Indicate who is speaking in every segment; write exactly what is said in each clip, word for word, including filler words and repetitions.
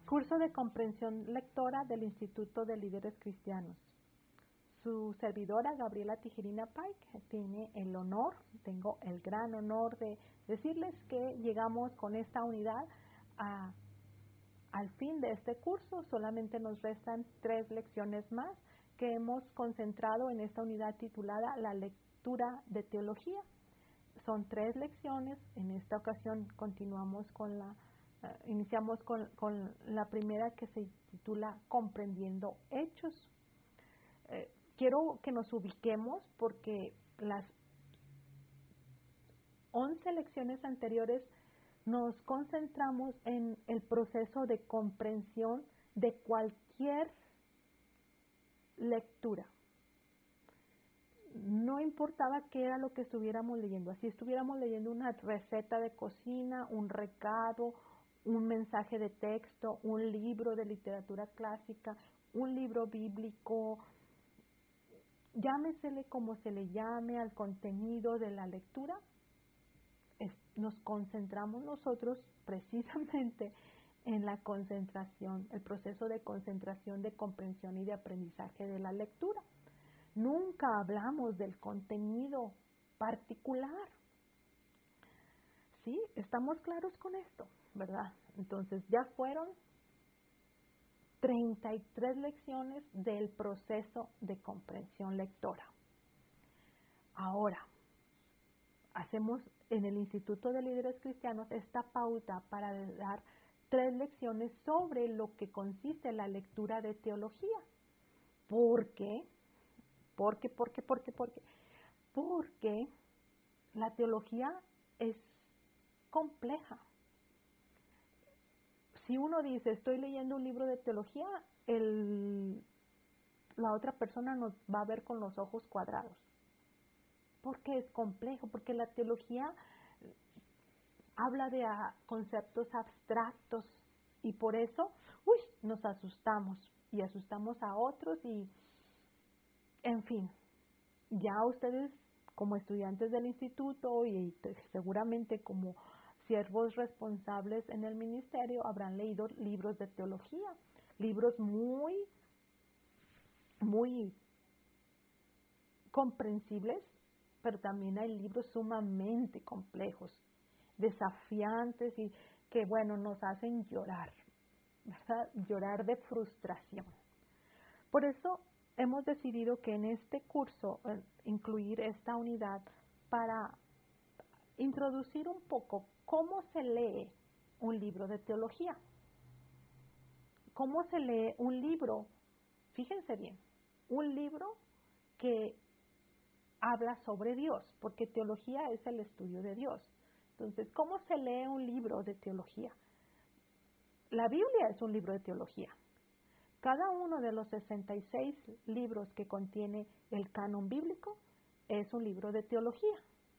Speaker 1: Curso de comprensión lectora del Instituto de Líderes Cristianos. Su servidora Gabriela Tijerina Pike tiene el honor, tengo el gran honor de decirles que llegamos con esta unidad a, al fin de este curso. Solamente nos restan tres lecciones más que hemos concentrado en esta unidad titulada La lectura de teología. Son tres lecciones. En esta ocasión continuamos con la, uh, iniciamos con, con la primera, que se titula Comprendiendo Hechos. Eh, quiero que nos ubiquemos porque las once lecciones anteriores nos concentramos en el proceso de comprensión de cualquier lectura. No importaba qué era lo que estuviéramos leyendo, así estuviéramos leyendo una receta de cocina, un recado, un mensaje de texto, un libro de literatura clásica, un libro bíblico, llámesele como se le llame al contenido de la lectura, es, nos concentramos nosotros precisamente en la concentración, el proceso de concentración, de comprensión y de aprendizaje de la lectura. Nunca hablamos del contenido particular. ¿Sí? ¿Estamos claros con esto? ¿Verdad? Entonces ya fueron treinta y tres lecciones del proceso de comprensión lectora. Ahora, hacemos en el Instituto de Líderes Cristianos esta pauta para dar tres lecciones sobre lo que consiste la lectura de teología. ¿Por qué? ¿Por qué? ¿Por qué? ¿Por qué? ¿Por qué? Porque la teología es compleja. Si uno dice, estoy leyendo un libro de teología, el, la otra persona nos va a ver con los ojos cuadrados. ¿Por qué es complejo? Porque la teología habla de a, conceptos abstractos y por eso, uy, nos asustamos y asustamos a otros y, en fin, ya ustedes como estudiantes del instituto y seguramente como siervos responsables en el ministerio habrán leído libros de teología, libros muy, muy comprensibles, pero también hay libros sumamente complejos, desafiantes y que, bueno, nos hacen llorar, ¿verdad? Llorar de frustración. Por eso hemos decidido que en este curso eh, incluir esta unidad para introducir un poco cómo se lee un libro de teología. ¿Cómo se lee un libro? Fíjense bien, un libro que habla sobre Dios, porque teología es el estudio de Dios. Entonces, ¿cómo se lee un libro de teología? La Biblia es un libro de teología. Cada uno de los sesenta y seis libros que contiene el canon bíblico es un libro de teología.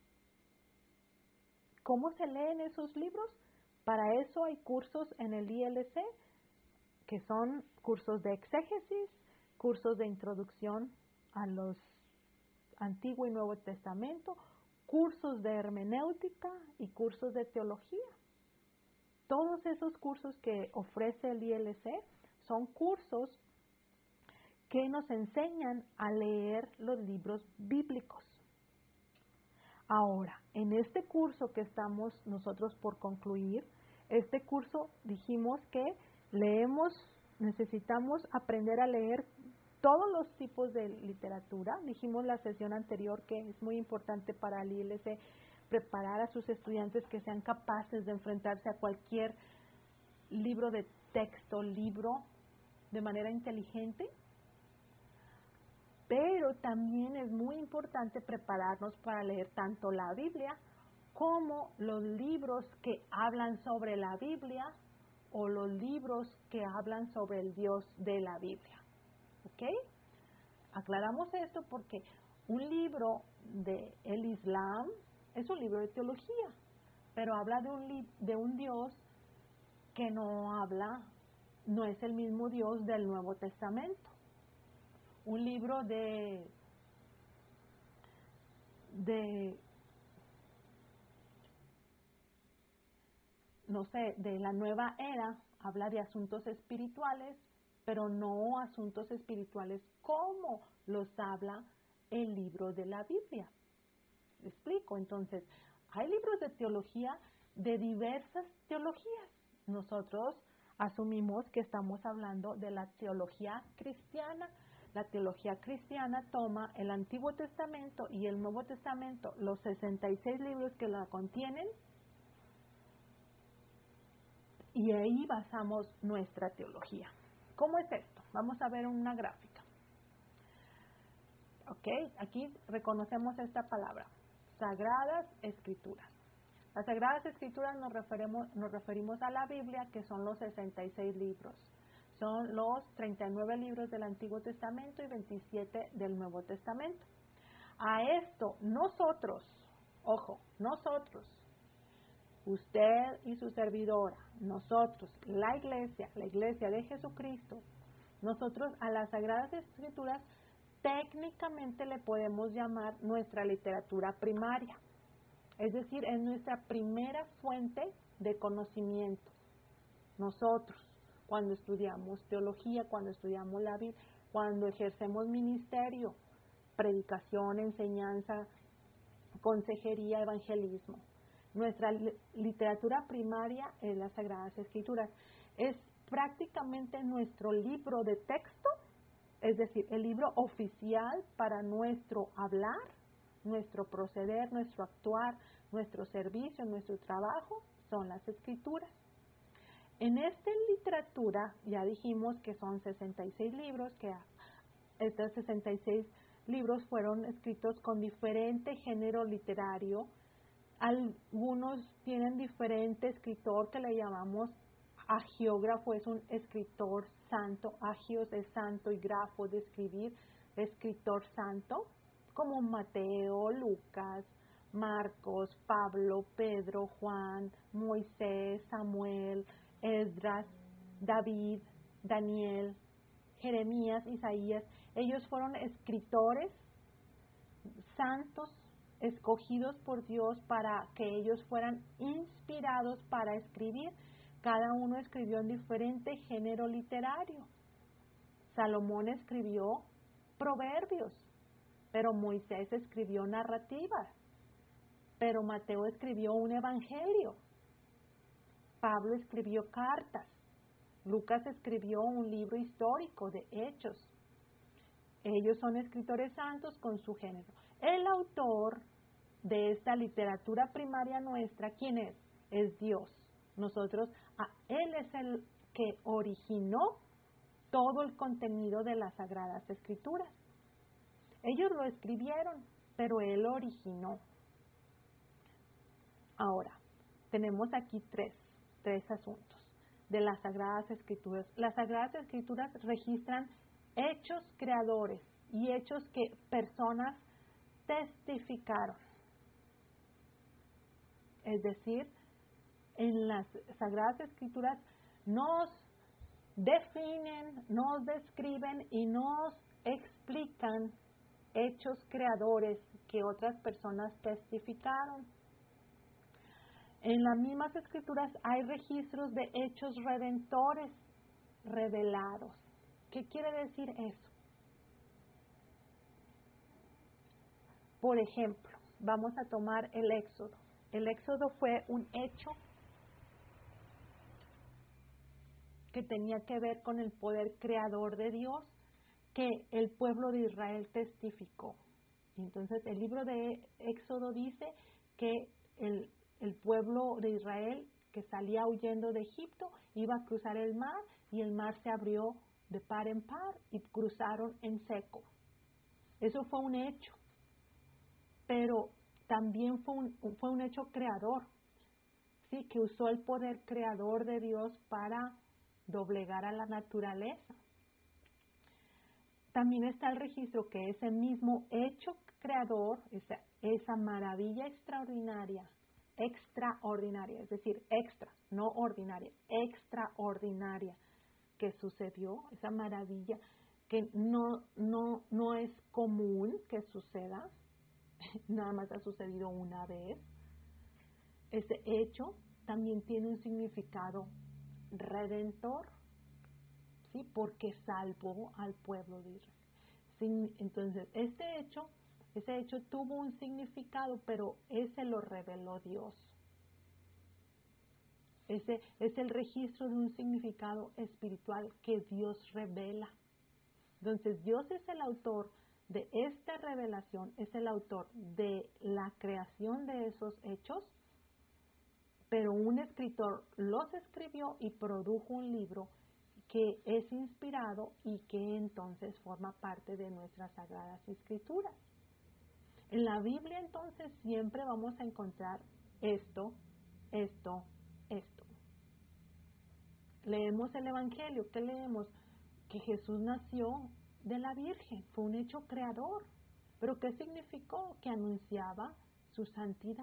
Speaker 1: ¿Cómo se leen esos libros? Para eso hay cursos en el I L C, que son cursos de exégesis, cursos de introducción a los Antiguo y Nuevo Testamento, cursos de hermenéutica y cursos de teología. Todos esos cursos que ofrece el I L C son cursos que nos enseñan a leer los libros bíblicos. Ahora, en este curso que estamos nosotros por concluir, este curso dijimos que leemos, necesitamos aprender a leer todos los tipos de literatura. Dijimos la sesión anterior que es muy importante para el I L C preparar a sus estudiantes que sean capaces de enfrentarse a cualquier libro de texto, libro, de manera inteligente. Pero también es muy importante prepararnos para leer tanto la Biblia como los libros que hablan sobre la Biblia o los libros que hablan sobre el Dios de la Biblia. ¿Ok? Aclaramos esto porque un libro de el Islam es un libro de teología, pero habla de un, li- de un Dios que no habla, no es el mismo Dios del Nuevo Testamento. Un libro de, de, no sé, de la nueva era, habla de asuntos espirituales, pero no asuntos espirituales como los habla el libro de la Biblia. ¿Me explico? Entonces, hay libros de teología de diversas teologías. Nosotros asumimos que estamos hablando de la teología cristiana. La teología cristiana toma el Antiguo Testamento y el Nuevo Testamento, los sesenta y seis libros que la contienen, y ahí basamos nuestra teología. ¿Cómo es esto? Vamos a ver una gráfica. Ok, aquí reconocemos esta palabra, Sagradas Escrituras. Las Sagradas Escrituras nos referimos, nos referimos a la Biblia, que son los sesenta y seis libros. Son los treinta y nueve libros del Antiguo Testamento y veintisiete del Nuevo Testamento. A esto, nosotros, ojo, nosotros, usted y su servidora, nosotros, la iglesia, la iglesia de Jesucristo, nosotros a las Sagradas Escrituras técnicamente le podemos llamar nuestra literatura primaria. Es decir, es nuestra primera fuente de conocimiento. Nosotros, cuando estudiamos teología, cuando estudiamos la Biblia, cuando ejercemos ministerio, predicación, enseñanza, consejería, evangelismo. Nuestra literatura primaria es las Sagradas Escrituras. Es prácticamente nuestro libro de texto, es decir, el libro oficial para nuestro hablar, nuestro proceder, nuestro actuar, nuestro servicio, nuestro trabajo, son las Escrituras. En esta literatura, ya dijimos que son sesenta y seis libros, que estos sesenta y seis libros fueron escritos con diferente género literario. Algunos tienen diferente escritor que le llamamos agiógrafo, es un escritor santo. Agios es santo y grafo de escribir, escritor santo, como Mateo, Lucas, Marcos, Pablo, Pedro, Juan, Moisés, Samuel, Esdras, David, Daniel, Jeremías, Isaías. Ellos fueron escritores santos, escogidos por Dios para que ellos fueran inspirados para escribir. Cada uno escribió en diferente género literario. Salomón escribió proverbios, pero Moisés escribió narrativas, pero Mateo escribió un evangelio, Pablo escribió cartas, Lucas escribió un libro histórico de hechos. Ellos son escritores santos con su género. El autor de esta literatura primaria nuestra, ¿quién es? Es Dios. Nosotros, a Él es el que originó todo el contenido de las Sagradas Escrituras. Ellos lo escribieron, pero Él lo originó. Ahora, tenemos aquí tres, tres asuntos de las Sagradas Escrituras. Las Sagradas Escrituras registran hechos creadores y hechos que personas testificaron. Es decir, en las Sagradas Escrituras nos definen, nos describen y nos explican hechos creadores que otras personas testificaron. En las mismas Escrituras hay registros de hechos redentores revelados. ¿Qué quiere decir eso? Por ejemplo, vamos a tomar el Éxodo. El Éxodo fue un hecho que tenía que ver con el poder creador de Dios, que el pueblo de Israel testificó. Entonces, el libro de Éxodo dice que el, el pueblo de Israel que salía huyendo de Egipto iba a cruzar el mar y el mar se abrió de par en par y cruzaron en seco. Eso fue un hecho, pero también fue un, fue un hecho creador, ¿sí? Que usó el poder creador de Dios para doblegar a la naturaleza. También está el registro que ese mismo hecho creador, esa, esa maravilla extraordinaria, extraordinaria, es decir, extra, no ordinaria, extraordinaria que sucedió, esa maravilla que no, no, no es común que suceda, nada más ha sucedido una vez. Ese hecho también tiene un significado redentor, ¿sí? Porque salvó al pueblo de Israel. Sin, entonces, este hecho, ese hecho tuvo un significado, pero ese lo reveló Dios. Ese es el registro de un significado espiritual que Dios revela. Entonces, Dios es el autor de esta revelación, es el autor de la creación de esos hechos, pero un escritor los escribió y produjo un libro que es inspirado y que entonces forma parte de nuestras sagradas escrituras. En la Biblia entonces siempre vamos a encontrar esto, esto, esto. Leemos el Evangelio, ¿qué leemos? Que Jesús nació de la Virgen, fue un hecho creador. ¿Pero qué significó? Que anunciaba su santidad.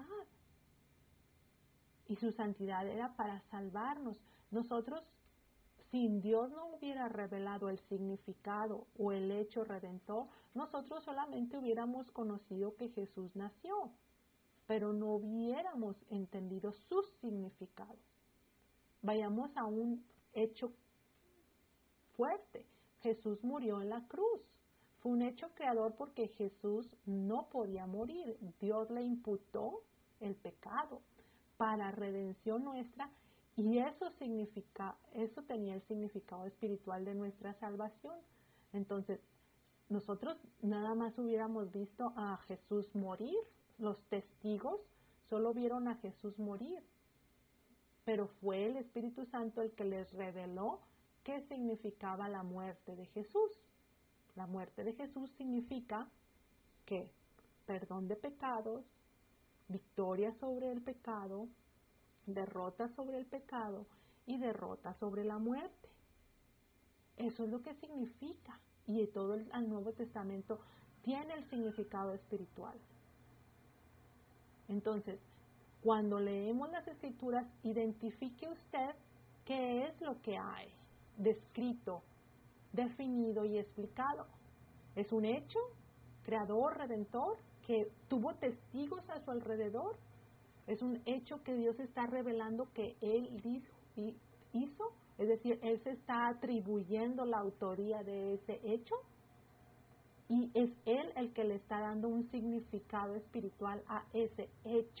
Speaker 1: Y su santidad era para salvarnos. Nosotros, si Dios no hubiera revelado el significado o el hecho redentor, nosotros solamente hubiéramos conocido que Jesús nació, pero no hubiéramos entendido su significado. Vayamos a un hecho fuerte. Jesús murió en la cruz. Fue un hecho creador porque Jesús no podía morir. Dios le imputó el pecado para redención nuestra y eso significa, eso tenía el significado espiritual de nuestra salvación. Entonces, nosotros nada más hubiéramos visto a Jesús morir. Los testigos solo vieron a Jesús morir, pero fue el Espíritu Santo el que les reveló qué significaba la muerte de Jesús. La muerte de Jesús significa que perdón de pecados, victoria sobre el pecado, derrota sobre el pecado y derrota sobre la muerte. Eso es lo que significa. Y todo el, el Nuevo Testamento tiene el significado espiritual. Entonces, cuando leemos las Escrituras, identifique usted qué es lo que hay descrito, definido y explicado. ¿Es un hecho creador, redentor, que tuvo testigos a su alrededor? ¿Es un hecho que Dios está revelando que Él dijo y hizo? Es decir, Él se está atribuyendo la autoría de ese hecho y es Él el que le está dando un significado espiritual a ese hecho.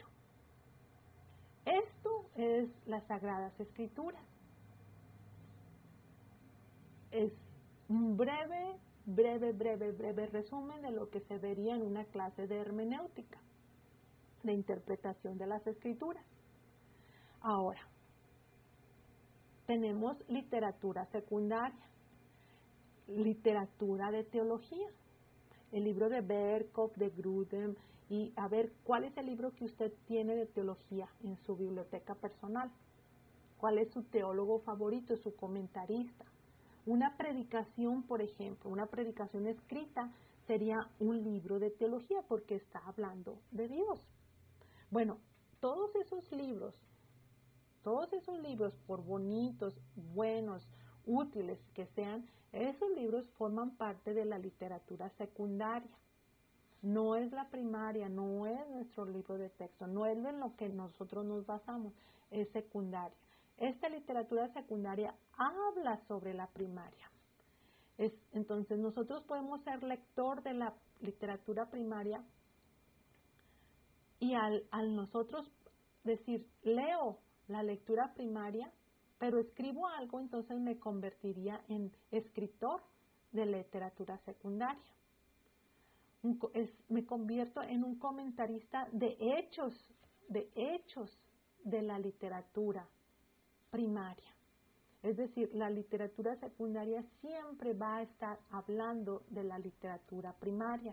Speaker 1: Esto es las Sagradas Escrituras. Es un breve, breve, breve, breve resumen de lo que se vería en una clase de hermenéutica, de interpretación de las Escrituras. Ahora, tenemos literatura secundaria, literatura de teología, el libro de Berkov, de Grudem, y a ver cuál es el libro que usted tiene de teología en su biblioteca personal, cuál es su teólogo favorito, su comentarista. Una predicación, por ejemplo, una predicación escrita sería un libro de teología porque está hablando de Dios. Bueno, todos esos libros, todos esos libros, por bonitos, buenos, útiles que sean, esos libros forman parte de la literatura secundaria. No es la primaria, no es nuestro libro de texto, no es en lo que nosotros nos basamos, es secundaria. Esta literatura secundaria habla sobre la primaria. Es, entonces nosotros podemos ser lector de la literatura primaria y al, al nosotros decir, leo la lectura primaria, pero escribo algo, entonces me convertiría en escritor de literatura secundaria. Un, es, me convierto en un comentarista de hechos, de hechos de la literatura primaria. Es decir, la literatura secundaria siempre va a estar hablando de la literatura primaria.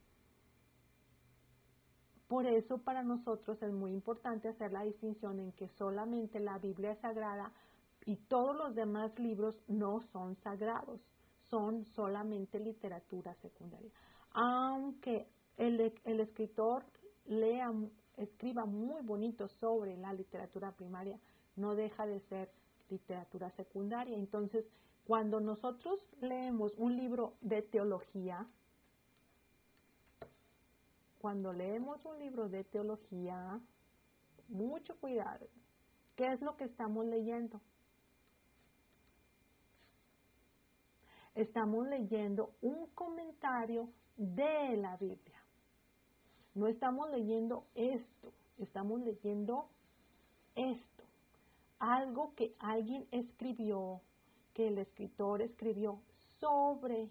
Speaker 1: Por eso para nosotros es muy importante hacer la distinción en que solamente la Biblia es sagrada y todos los demás libros no son sagrados, son solamente literatura secundaria. Aunque el, el escritor lea, escriba muy bonito sobre la literatura primaria, no deja de ser literatura secundaria. Entonces, cuando nosotros leemos un libro de teología, cuando leemos un libro de teología, mucho cuidado. ¿Qué es lo que estamos leyendo? estamos leyendo un comentario de la Biblia. No estamos leyendo esto, estamos leyendo esto. Algo que alguien escribió, que el escritor escribió sobre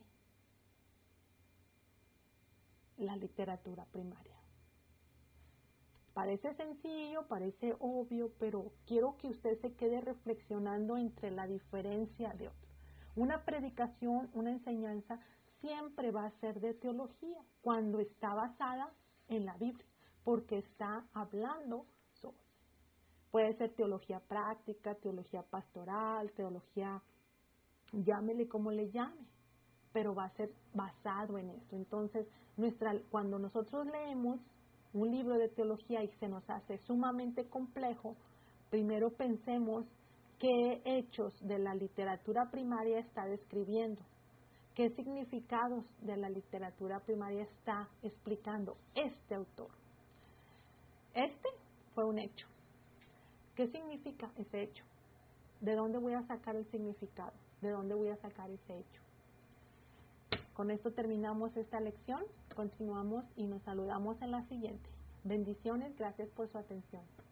Speaker 1: la literatura primaria. Parece sencillo, parece obvio, pero quiero que usted se quede reflexionando entre la diferencia de otros. Una predicación, una enseñanza, siempre va a ser de teología, cuando está basada en la Biblia, porque está hablando sobre. Puede ser teología práctica, teología pastoral, teología, llámele como le llame, pero va a ser basado en esto. Entonces, nuestra, cuando nosotros leemos un libro de teología y se nos hace sumamente complejo, primero pensemos qué hechos de la literatura primaria está describiendo, qué significados de la literatura primaria está explicando este autor. Este fue un hecho. ¿Qué significa ese hecho? ¿De dónde voy a sacar el significado? ¿De dónde voy a sacar ese hecho? Con esto terminamos esta lección, continuamos y nos saludamos en la siguiente. Bendiciones, gracias por su atención.